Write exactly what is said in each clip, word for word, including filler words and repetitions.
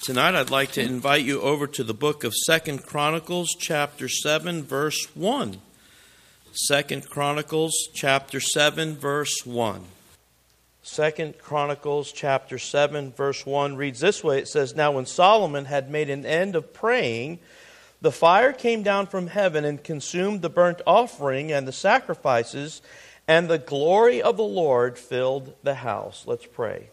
Tonight I'd like to invite you over to the book of Second Chronicles chapter seven verse one. Second Chronicles chapter seven verse one. Second Chronicles chapter seven verse one reads this way. It says, "Now when Solomon had made an end of praying, the fire came down from heaven and consumed the burnt offering and the sacrifices, and the glory of the Lord filled the house." Let's pray.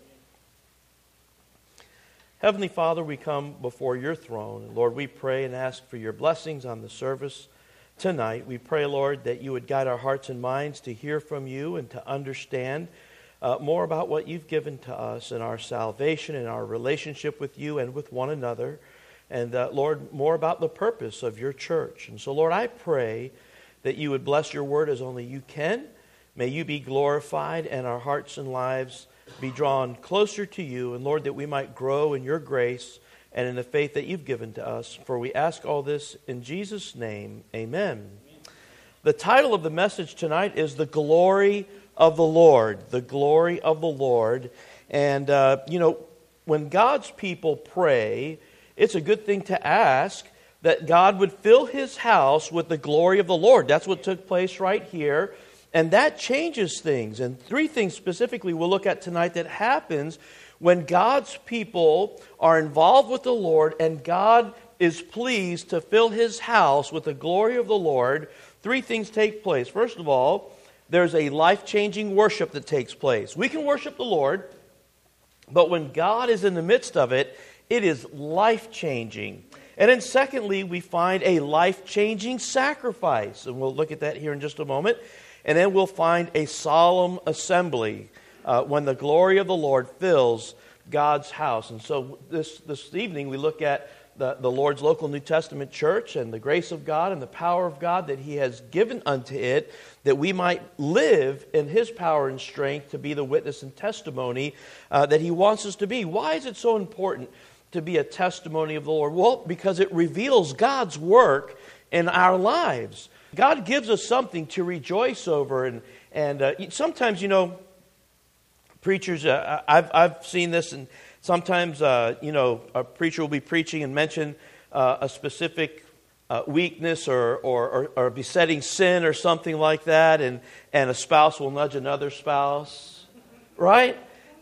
Heavenly Father, we come before your throne. And Lord, we pray and ask for your blessings on the service tonight. We pray, Lord, that you would guide our hearts and minds to hear from you and to understand uh, more about what you've given to us in our salvation and our relationship with you and with one another. And uh, Lord, more about the purpose of your church. And so, Lord, I pray that you would bless your word as only you can. May you be glorified and our hearts and lives be drawn closer to you, and Lord, that we might grow in your grace and in the faith that you've given to us. For we ask all this in Jesus' name, amen. The title of the message tonight is The Glory of the Lord. The Glory of the Lord. And, uh, you know, when God's people pray, it's a good thing to ask that God would fill his house with the glory of the Lord. That's what took place right here. And that changes things. And three things specifically we'll look at tonight that happens when God's people are involved with the Lord and God is pleased to fill his house with the glory of the Lord. Three things take place. First of all, there's a life-changing worship that takes place. We can worship the Lord, but when God is in the midst of it, it is life-changing. And then secondly, we find a life-changing sacrifice. And we'll look at that here in just a moment. And then we'll find a solemn assembly uh, when the glory of the Lord fills God's house. And so this, this evening we look at the, the Lord's local New Testament church and the grace of God and the power of God that he has given unto it, that we might live in his power and strength to be the witness and testimony uh, that he wants us to be. Why is it so important to be a testimony of the Lord? Well, because it reveals God's work in our lives. God gives us something to rejoice over, and and uh, sometimes, you know, preachers, uh, I've I've seen this, and sometimes, uh, you know, a preacher will be preaching and mention uh, a specific uh, weakness or, or or or besetting sin or something like that, and and a spouse will nudge another spouse, right?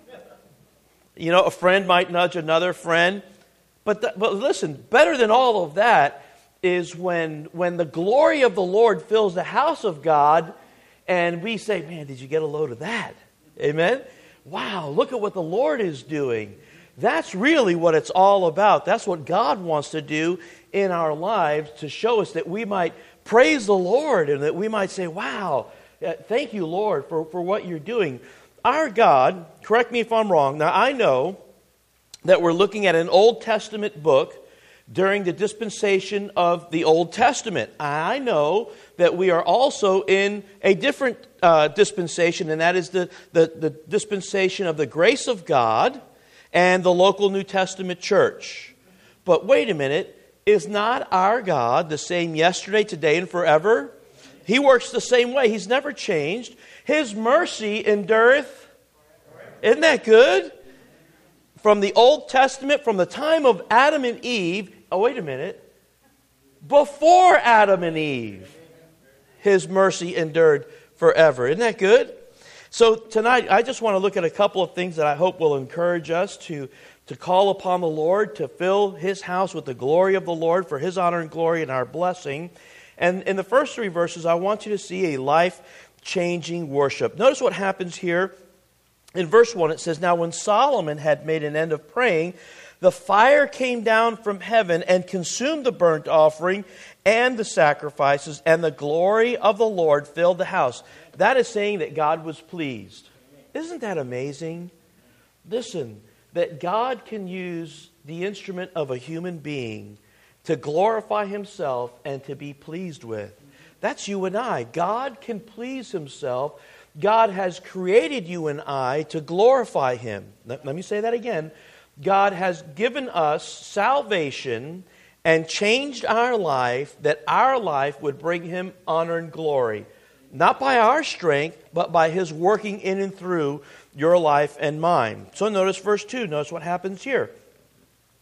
You know, a friend might nudge another friend, but th- but listen, better than all of that is when when the glory of the Lord fills the house of God and we say, man, did you get a load of that? Amen? Wow, look at what the Lord is doing. That's really what it's all about. That's what God wants to do in our lives, to show us that we might praise the Lord and that we might say, wow, thank you, Lord, for, for what you're doing. Our God, correct me if I'm wrong, now I know that we're looking at an Old Testament book during the dispensation of the Old Testament. I know that we are also in a different uh, dispensation, and that is the, the, the dispensation of the grace of God and the local New Testament church. But wait a minute, is not our God the same yesterday, today, and forever? He works the same way. He's never changed. His mercy endureth. Isn't that good? From the Old Testament, from the time of Adam and Eve, oh, wait a minute, before Adam and Eve, his mercy endured forever. Isn't that good? So tonight, I just want to look at a couple of things that I hope will encourage us to, to call upon the Lord, to fill his house with the glory of the Lord for his honor and glory and our blessing. And in the first three verses, I want you to see a life-changing worship. Notice what happens here. In verse one, it says, "Now when Solomon had made an end of praying, the fire came down from heaven and consumed the burnt offering and the sacrifices, and the glory of the Lord filled the house." That is saying that God was pleased. Isn't that amazing? Listen, that God can use the instrument of a human being to glorify himself and to be pleased with. That's you and I. God can please himself. God has created you and I to glorify him. Let, let me say that again. God has given us salvation and changed our life that our life would bring him honor and glory. Not by our strength, but by his working in and through your life and mine. So notice verse two. Notice what happens here.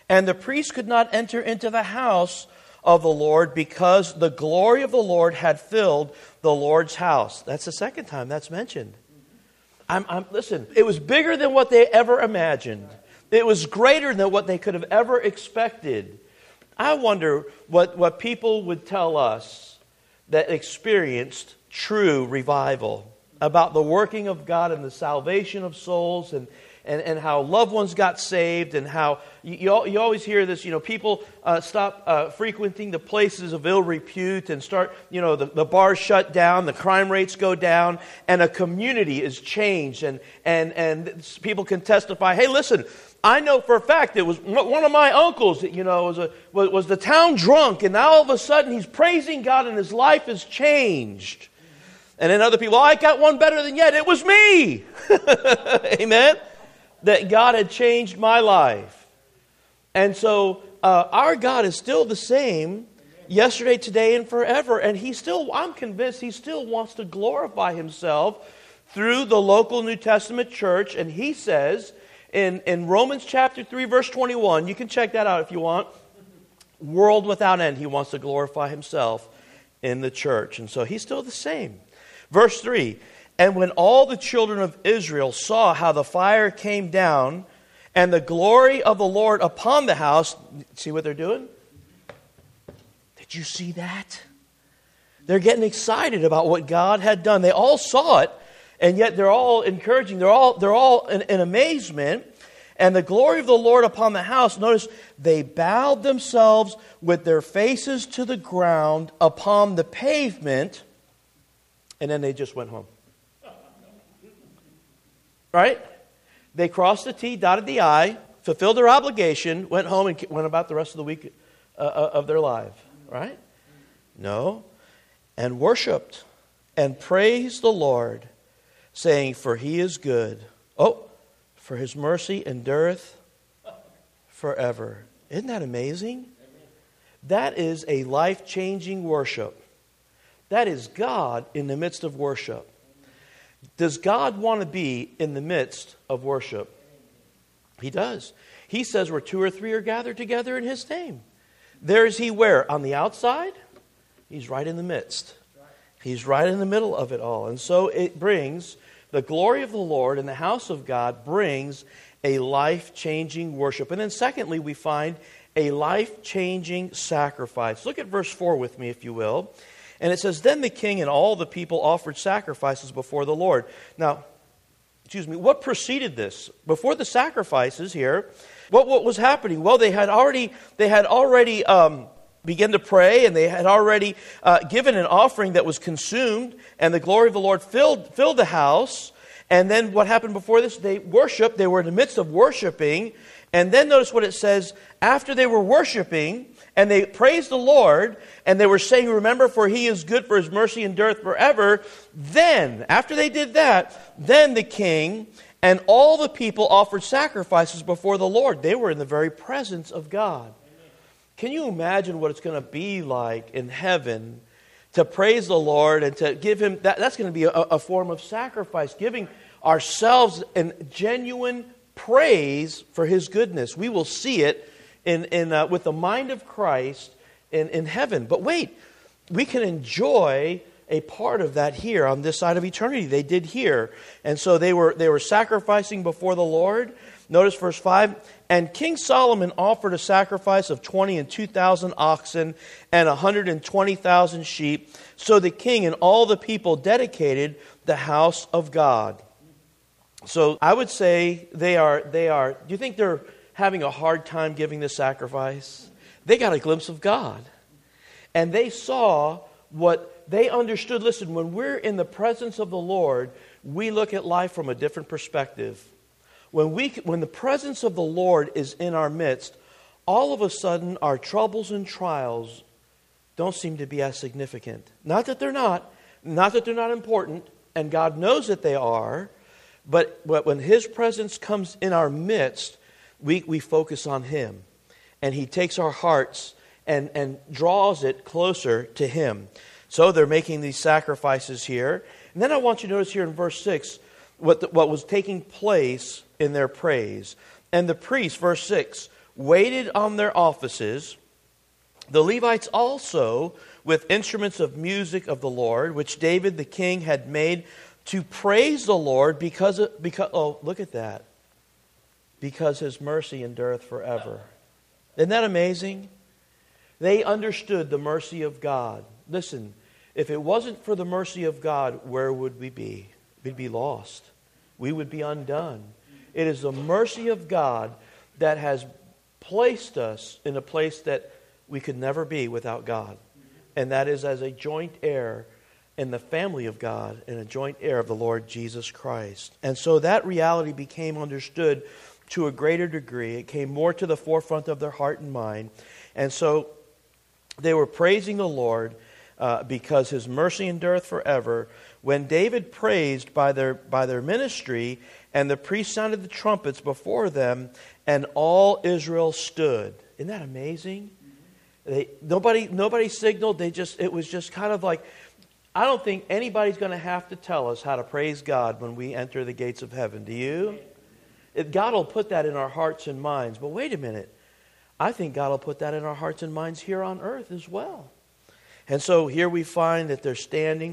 And the priest could not enter into the house of the Lord because the glory of the Lord had filled the Lord's house. That's the second time that's mentioned. I'm, I'm, listen, it was bigger than what they ever imagined. It was greater than what they could have ever expected. I wonder what, what people would tell us that experienced true revival about the working of God and the salvation of souls, and And, and how loved ones got saved, and how you, you, you always hear this, you know, people uh, stop uh, frequenting the places of ill repute and start, you know, the, the bars shut down, the crime rates go down, and a community is changed. And, and, and people can testify, hey, listen, I know for a fact it was one of my uncles, you know, was, a, was, was the town drunk, and now all of a sudden he's praising God and his life has changed. And then other people, oh, I got one better than yet. It was me. Amen. That God had changed my life. And so uh, our God is still the same yesterday, today, and forever. And he still, I'm convinced he still wants to glorify himself through the local New Testament church. And he says in, in Romans chapter three, verse twenty-one, you can check that out if you want, world without end, he wants to glorify himself in the church. And so he's still the same. Verse three, and when all the children of Israel saw how the fire came down and the glory of the Lord upon the house, see what they're doing? Did you see that? They're getting excited about what God had done. They all saw it, and yet they're all encouraging. They're all, they're all in, in amazement. And the glory of the Lord upon the house, notice, they bowed themselves with their faces to the ground upon the pavement, and then they just went home. Right? They crossed the T, dotted the I, fulfilled their obligation, went home and went about the rest of the week uh, of their life. Right? No. And worshiped and praised the Lord, saying, for he is good. Oh, for his mercy endureth forever. Isn't that amazing? That is a life-changing worship. That is God in the midst of worship. Does God want to be in the midst of worship? He does. He says where two or three are gathered together in his name. There is he where? On the outside? He's right in the midst. He's right in the middle of it all. And so it brings the glory of the Lord in the house of God brings a life-changing worship. And then secondly, we find a life-changing sacrifice. Look at verse four with me, if you will. And it says, then the king and all the people offered sacrifices before the Lord. Now, excuse me, what preceded this? Before the sacrifices here, what, what was happening? Well, they had already, they had already um, begun to pray, and they had already uh, given an offering that was consumed, and the glory of the Lord filled, filled the house. And then what happened before this? They worshiped. They were in the midst of worshiping. And then notice what it says. After they were worshiping, and they praised the Lord, and they were saying, remember, for he is good, for his mercy endureth forever. Then, after they did that, then the king and all the people offered sacrifices before the Lord. They were in the very presence of God. Amen. Can you imagine what it's going to be like in heaven to praise the Lord and to give him, that, that's going to be a, a form of sacrifice, giving ourselves in genuine praise for his goodness. We will see it in, in uh, with the mind of Christ in, in heaven. But wait, we can enjoy a part of that here on this side of eternity. They did here. And so they were they were sacrificing before the Lord. Notice verse five. And King Solomon offered a sacrifice of twenty and two thousand oxen and a hundred and twenty thousand sheep. So the king and all the people dedicated the house of God. So I would say they are, they are, do you think they're having a hard time giving this sacrifice? They got a glimpse of God. And they saw what they understood. Listen, when we're in the presence of the Lord, we look at life from a different perspective. When we, when the presence of the Lord is in our midst, all of a sudden our troubles and trials don't seem to be as significant. Not that they're not, not that they're not important, and God knows that they are, but when his presence comes in our midst, we, we focus on him. And he takes our hearts and, and draws it closer to him. So they're making these sacrifices here. And then I want you to notice here in verse six what, the, what was taking place in their praise. And the priests, verse six, waited on their offices. The Levites also, with instruments of music of the Lord, which David the king had made to praise the Lord because, of, because oh, look at that. Because his mercy endureth forever. Isn't that amazing? They understood the mercy of God. Listen, if it wasn't for the mercy of God, where would we be? We'd be lost. We would be undone. It is the mercy of God that has placed us in a place that we could never be without God. And that is as a joint heir in the family of God and a joint heir of the Lord Jesus Christ. And so that reality became understood to a greater degree. It came more to the forefront of their heart and mind. And so they were praising the Lord uh, because his mercy endureth forever. When David praised by their by their ministry, and the priest sounded the trumpets before them, and all Israel stood. Isn't that amazing? They, nobody nobody signaled. They just it was just kind of like, I don't think anybody's going to have to tell us how to praise God when we enter the gates of heaven. Do you? It, God will put that in our hearts and minds. But wait a minute. I think God will put that in our hearts and minds here on earth as well. And so here we find that they're standing.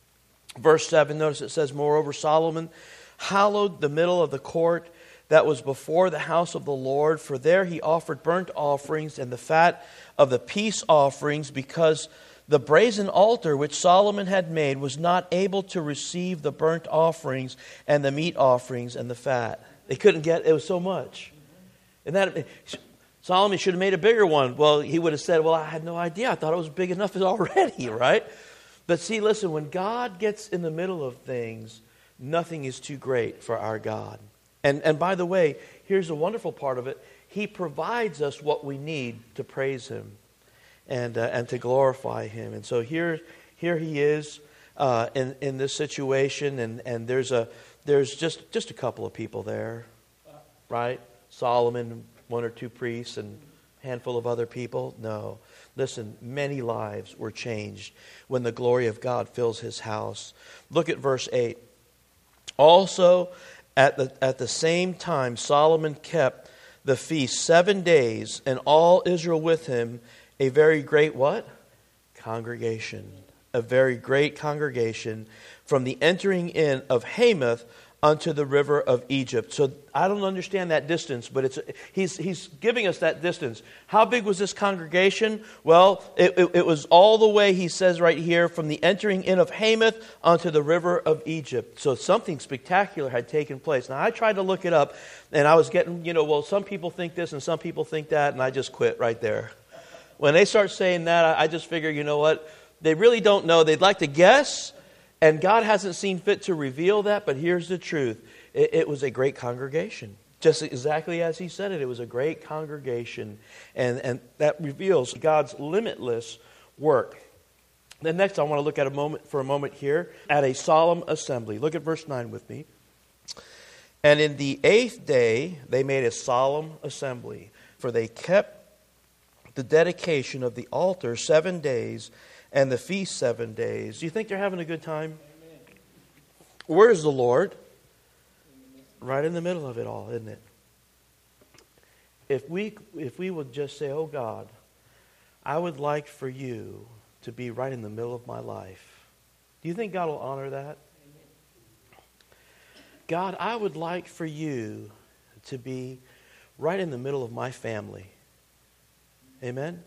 Verse seven, notice it says, moreover, Solomon hallowed the middle of the court that was before the house of the Lord, for there he offered burnt offerings and the fat of the peace offerings, because the brazen altar which Solomon had made was not able to receive the burnt offerings and the meat offerings and the fat. They couldn't get, it was so much. And that Solomon should have made a bigger one. Well, he would have said, well, I had no idea. I thought it was big enough already, right? But see, listen, when God gets in the middle of things, nothing is too great for our God. And and by the way, here's the wonderful part of it. He provides us what we need to praise Him and uh, and to glorify Him. And so here here He is uh, in in this situation, and, and there's a there's just, just a couple of people there, right? Solomon, one or two priests, and a handful of other people. No, listen, many lives were changed when the glory of God fills His house. Look at verse eight. Also, at the at the same time, Solomon kept the feast seven days, and all Israel with him, a very great what? Congregation. A very great congregation, from the entering in of Hamath unto the river of Egypt. So I don't understand that distance, but it's he's he's giving us that distance. How big was this congregation? Well, it, it, it was all the way, he says right here, from the entering in of Hamath unto the river of Egypt. So something spectacular had taken place. Now I tried to look it up, and I was getting, you know, well, some people think this and some people think that, and I just quit right there. When they start saying that, I, I just figure, you know what? They really don't know. They'd like to guess. And God hasn't seen fit to reveal that, but here's the truth. It, it was a great congregation. Just exactly as He said it. It was a great congregation. And, and that reveals God's limitless work. Then next I want to look at a moment for a moment here at a solemn assembly. Look at verse nine with me. And in the eighth day they made a solemn assembly, for they kept the dedication of the altar seven days, and the feast seven days. Do you think they're having a good time? Amen. Where's the Lord? Right in the middle of it all, isn't it? If we if we would just say, oh God, I would like for you to be right in the middle of my life. Do you think God will honor that? Amen. God, I would like for you to be right in the middle of my family. Amen?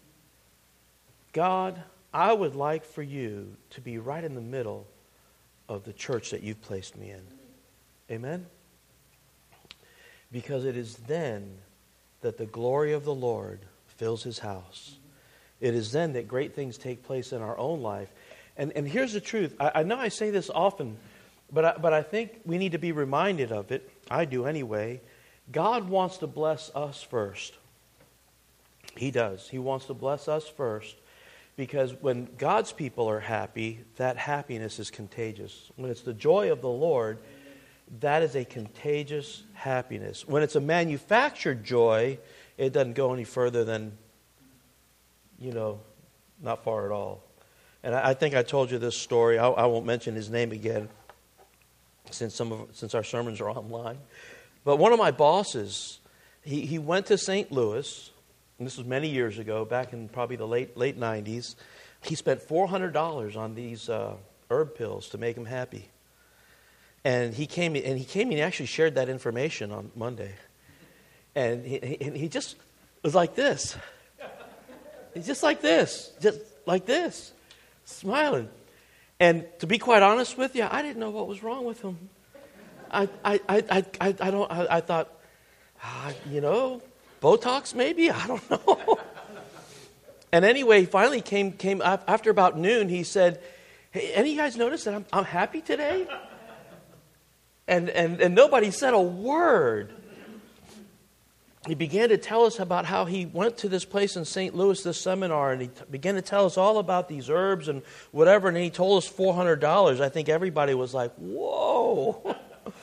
God, I would like for you to be right in the middle of the church that you've placed me in. Amen? Because it is then that the glory of the Lord fills His house. It is then that great things take place in our own life. And and here's the truth. I, I know I say this often, but I, but I think we need to be reminded of it. I do anyway. God wants to bless us first. He does. He wants to bless us first. Because when God's people are happy, that happiness is contagious. When it's the joy of the Lord, that is a contagious happiness. When it's a manufactured joy, it doesn't go any further than, you know, not far at all. And I, I think I told you this story. I, I won't mention his name again, since some of since our sermons are online. But one of my bosses he, he went to Saint Louis, and this was many years ago, back in probably the late late nineties. He spent four hundred dollars on these uh, herb pills to make him happy. And he came and he came and he actually shared that information on Monday. And he, he, and he just was like this. He's just like this, just like this, smiling. And to be quite honest with you, I didn't know what was wrong with him. I I I I, I don't I, I thought, ah, you know, Botox maybe, I don't know. And anyway, he finally came came after about noon. He said, "Hey, any of you guys notice that I'm I'm happy today?" And and and nobody said a word. He began to tell us about how he went to this place in Saint Louis, this seminar, and he t- began to tell us all about these herbs and whatever. And he told us four hundred dollars. I think everybody was like, "Whoa!"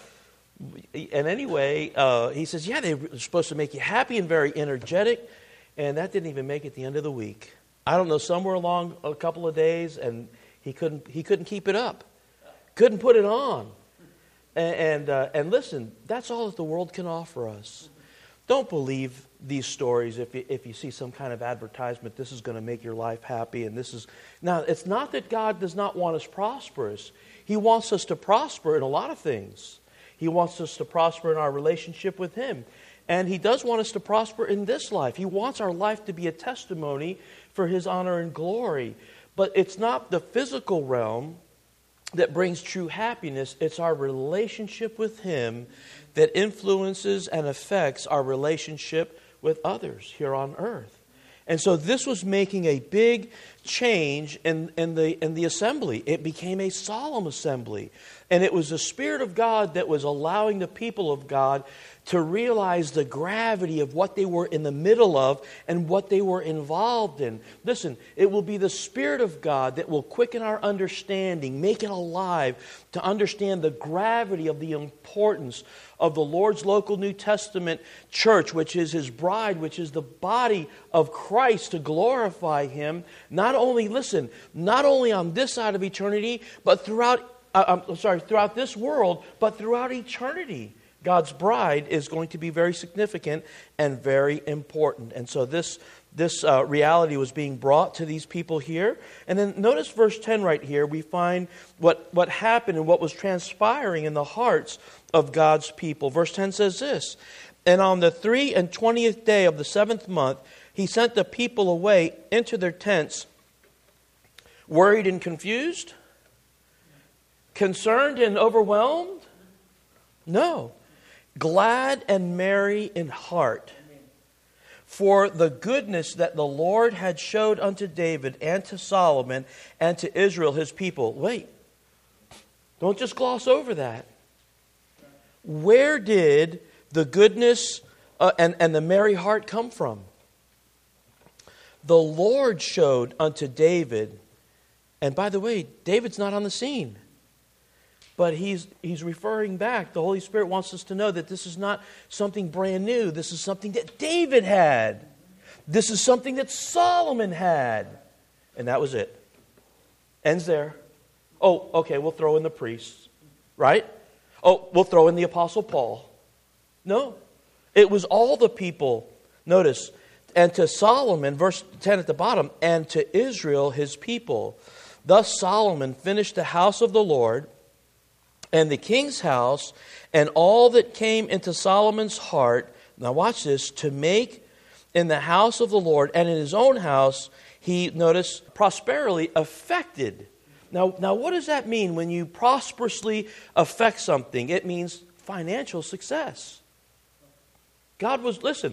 And anyway, uh, he says, "Yeah, they were supposed to make you happy and very energetic." And that didn't even make it the end of the week. I don't know, somewhere along a couple of days, and he couldn't he couldn't keep it up, couldn't put it on. And and, uh, and listen, that's all that the world can offer us. Don't believe these stories if you, if you see some kind of advertisement. This is going to make your life happy, and this is now. It's not that God does not want us prosperous. He wants us to prosper in a lot of things. He wants us to prosper in our relationship with Him. And He does want us to prosper in this life. He wants our life to be a testimony for His honor and glory. But it's not the physical realm that brings true happiness. It's our relationship with Him that influences and affects our relationship with others here on earth. And so this was making a big change in, in, the, in the assembly. It became a solemn assembly. And it was the Spirit of God that was allowing the people of God to realize the gravity of what they were in the middle of and what they were involved in. Listen, it will be the Spirit of God that will quicken our understanding, make it alive, to understand the gravity of the importance of the Lord's local New Testament church, which is His bride, which is the body of Christ, to glorify Him, not only, listen, not only on this side of eternity, but throughout, uh, I'm sorry, throughout this world, but throughout eternity. God's bride is going to be very significant and very important. And so this, this uh, reality was being brought to these people here. And then notice verse ten right here. We find what, what happened and what was transpiring in the hearts of God's people. Verse ten says this, "And on the three and twentieth day of the seventh month, He sent the people away into their tents, worried and confused, concerned and overwhelmed? No. Glad and merry in heart, for the goodness that the Lord had showed unto David and to Solomon and to Israel His people." Wait, don't just gloss over that. Where did the goodness uh, and, and the merry heart come from? The Lord showed unto David, and by the way, David's not on the scene. But he's he's referring back. The Holy Spirit wants us to know that this is not something brand new. This is something that David had. This is something that Solomon had. And that was it. Ends there. Oh, okay, we'll throw in the priests. Right? Oh, we'll throw in the Apostle Paul. No. It was all the people. Notice, and to Solomon, verse ten at the bottom, and to Israel his people. Thus Solomon finished the house of the Lord, and the king's house, and all that came into Solomon's heart. Now watch this. To make in the house of the Lord and in his own house, he, notice, prosperity affected. Now, now what does that mean when you prosperously affect something? It means financial success. God was, listen,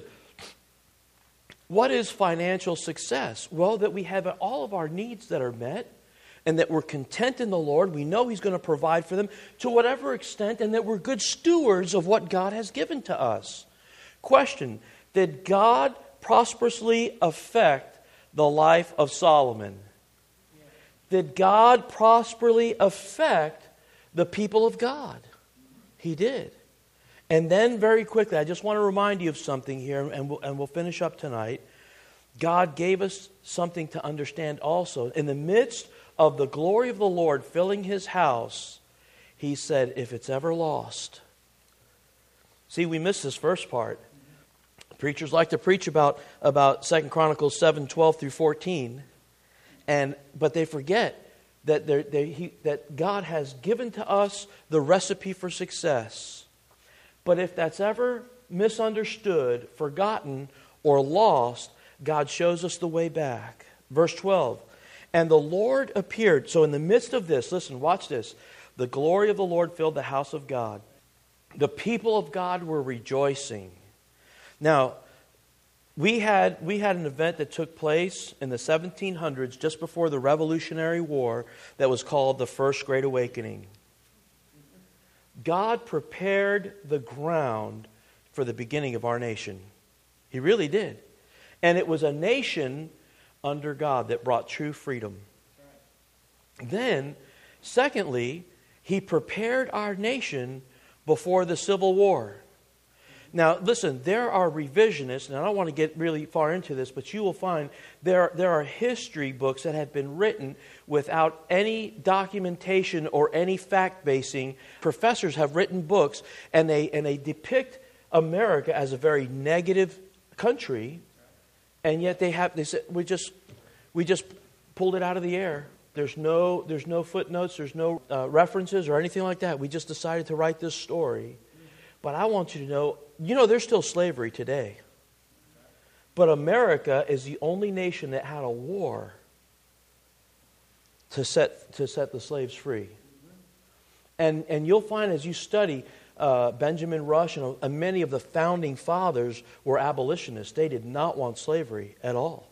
what is financial success? Well, that we have all of our needs that are met, and that we're content in the Lord. We know He's going to provide for them to whatever extent, and that we're good stewards of what God has given to us. Question, did God prosperously affect the life of Solomon? Did God prosperously affect the people of God? He did. And then very quickly, I just want to remind you of something here, and we'll, and we'll finish up tonight. God gave us something to understand also. In the midst of the glory of the Lord filling His house, He said, if it's ever lost. See, we missed this first part. Preachers like to preach about, about Second Chronicles seven, twelve through fourteen, and but they forget that, they, he, that God has given to us the recipe for success. But if that's ever misunderstood, forgotten, or lost, God shows us the way back. Verse twelve, and the Lord appeared. So in the midst of this, listen, watch this. The glory of the Lord filled the house of God. The people of God were rejoicing. Now, we had we had an event that took place in the seventeen hundreds, just before the Revolutionary War, that was called the First Great Awakening. God prepared the ground for the beginning of our nation. He really did. And it was a nation under God that brought true freedom. Then, secondly, He prepared our nation before the Civil War. Now, listen, there are revisionists, and I don't want to get really far into this, but you will find there, there are history books that have been written without any documentation or any fact-basing. Professors have written books, and they, and they depict America as a very negative country, and yet they have they said we just we just pulled it out of the air. There's no there's no footnotes, there's no uh, references or anything like that. We just decided to write this story. But I want you to know, you know, there's still slavery today. But America is the only nation that had a war to set to set the slaves free. And and you'll find as you study uh, Benjamin Rush and, and many of the founding fathers were abolitionists. They did not want slavery at all.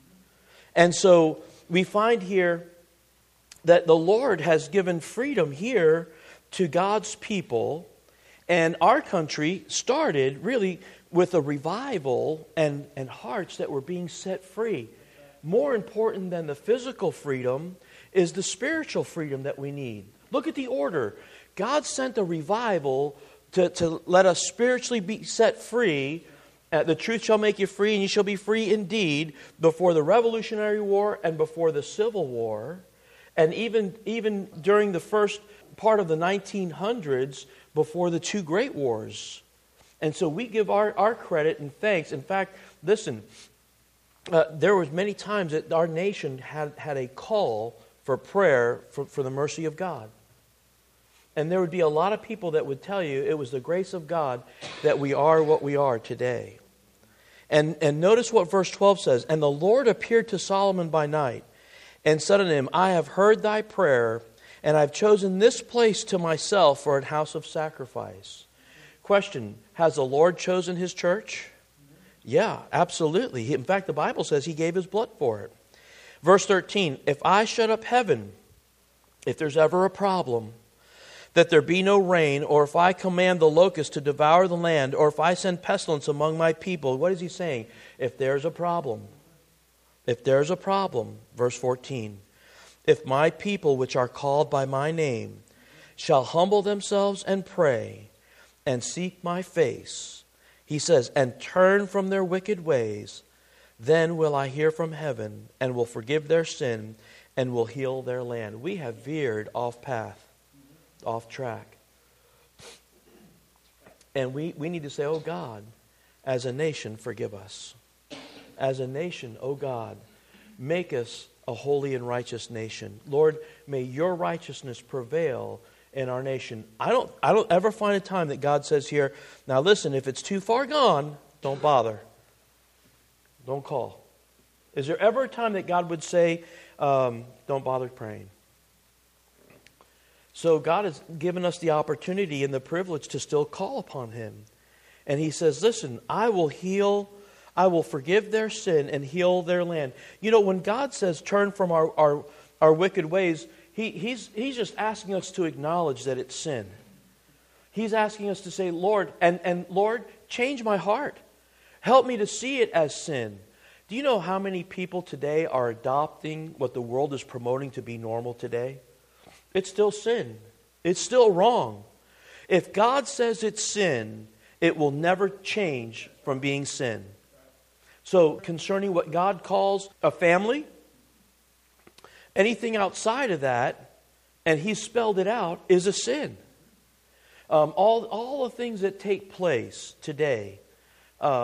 And so we find here that the Lord has given freedom here to God's people. And our country started really with a revival and, and hearts that were being set free. More important than the physical freedom is the spiritual freedom that we need. Look at the order. God sent a revival to, to let us spiritually be set free. Uh, the truth shall make you free, and you shall be free indeed, before the Revolutionary War and before the Civil War. And even, even during the first part of the nineteen hundreds, before the two great wars. And so we give our, our credit and thanks. In fact, listen, uh, there was many times that our nation had, had a call for prayer for, for the mercy of God. And there would be a lot of people that would tell you it was the grace of God that we are what we are today. And, and notice what verse twelve says. And the Lord appeared to Solomon by night and said unto him, I have heard thy prayer, and I've chosen this place to myself for an house of sacrifice. Question, has the Lord chosen His church? Yeah, absolutely. In fact, the Bible says He gave His blood for it. Verse thirteen, if I shut up heaven, if there's ever a problem, that there be no rain, or if I command the locust to devour the land, or if I send pestilence among my people, what is He saying? If there's a problem, if there's a problem, verse fourteen, if my people which are called by my name shall humble themselves and pray and seek my face, he says, and turn from their wicked ways, then will I hear from heaven and will forgive their sin and will heal their land. We have veered off path, off track. And we, we need to say, oh God, as a nation, forgive us. As a nation, oh God, make us a holy and righteous nation. Lord, may your righteousness prevail in our nation. I don't, I don't ever find a time that God says here, now listen, if it's too far gone, don't bother. Don't call. Is there ever a time that God would say, um, don't bother praying? So God has given us the opportunity and the privilege to still call upon Him. And He says, listen, I will heal I will forgive their sin and heal their land. You know, when God says turn from our, our, our wicked ways, he, he's, he's just asking us to acknowledge that it's sin. He's asking us to say, Lord, and, and Lord, change my heart. Help me to see it as sin. Do you know how many people today are adopting what the world is promoting to be normal today? It's still sin. It's still wrong. If God says it's sin, it will never change from being sin. So concerning what God calls a family, anything outside of that, and He spelled it out, is a sin. Um, all, all the things that take place today uh,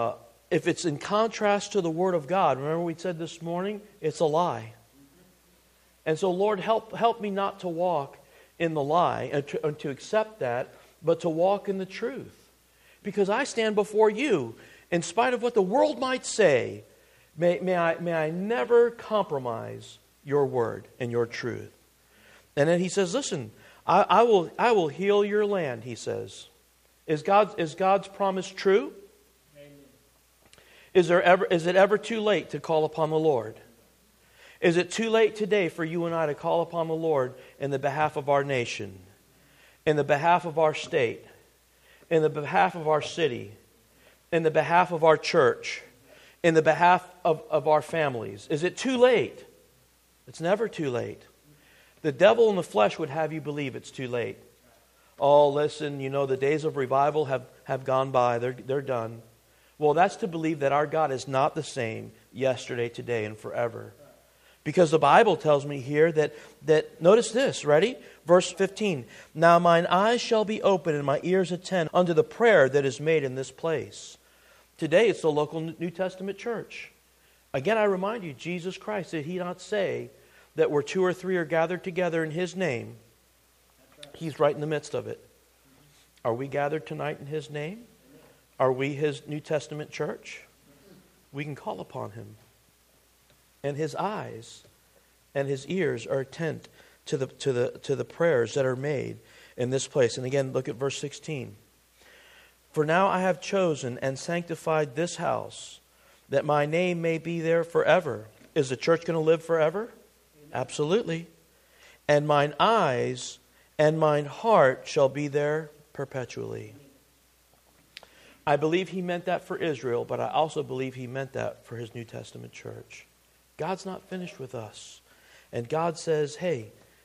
if it's in contrast to the Word of God, remember we said this morning, it's a lie. And so, Lord, help help me not to walk in the lie and to, and to accept that, but to walk in the truth. Because I stand before you, in spite of what the world might say, may, may, I, may I never compromise your word and your truth. And then he says, listen, I, I will I will heal your land, he says. Is God, is God's promise true? Amen. Is there ever is it ever too late to call upon the Lord? Is it too late today for you and I to call upon the Lord in the behalf of our nation, in the behalf of our state, in the behalf of our city, in the behalf of our church, in the behalf of, of our families? Is it too late? It's never too late. The devil in the flesh would have you believe it's too late. Oh, listen, you know, the days of revival have, have gone by. They're, they're done. Well, that's to believe that our God is not the same yesterday, today, and forever. Because the Bible tells me here that, that, notice this, ready? Verse fifteen. Now mine eyes shall be open and my ears attend unto the prayer that is made in this place. Today it's the local New Testament church. Again, I remind you, Jesus Christ, did He not say that where two or three are gathered together in His name, He's right in the midst of it? Are we gathered tonight in His name? Are we His New Testament church? We can call upon Him. And His eyes and His ears are attent to the to the to the prayers that are made in this place. And again, look at verse sixteen. For now I have chosen and sanctified this house, that my name may be there forever. Is the church going to live forever? Absolutely. And mine eyes and mine heart shall be there perpetually. I believe He meant that for Israel, but I also believe He meant that for His New Testament church. God's not finished with us. And God says, hey,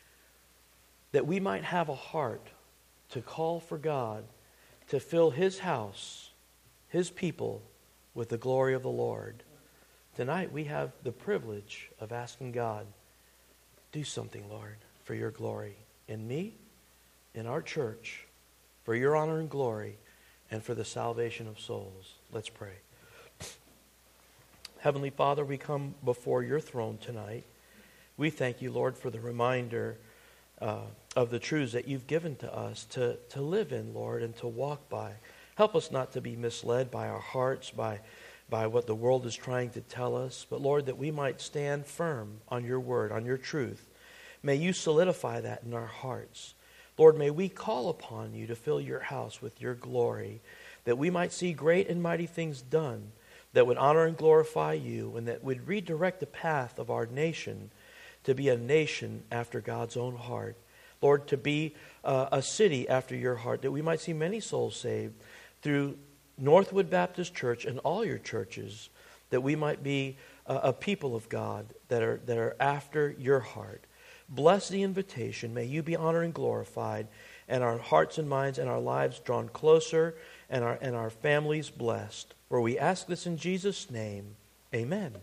that we might have a heart to call for God to fill His house, His people, with the glory of the Lord. Tonight we have the privilege of asking God, do something, Lord, for your glory in me, in our church, for your honor and glory, and for the salvation of souls. Let's pray. Heavenly Father, we come before your throne tonight. We thank you, Lord, for the reminder uh, of the truths that you've given to us to, to live in, Lord, and to walk by. Help us not to be misled by our hearts, by, by what the world is trying to tell us, but, Lord, that we might stand firm on your word, on your truth. May you solidify that in our hearts. Lord, may we call upon you to fill your house with your glory, that we might see great and mighty things done that would honor and glorify you, and that would redirect the path of our nation to be a nation after God's own heart. Lord, to be uh, a city after your heart, that we might see many souls saved through Northwood Baptist Church and all your churches, that we might be a, a people of God that are, that are after your heart. Bless the invitation. May you be honored and glorified, and our hearts and minds and our lives drawn closer, and our, and our families blessed. For we ask this in Jesus' name. Amen.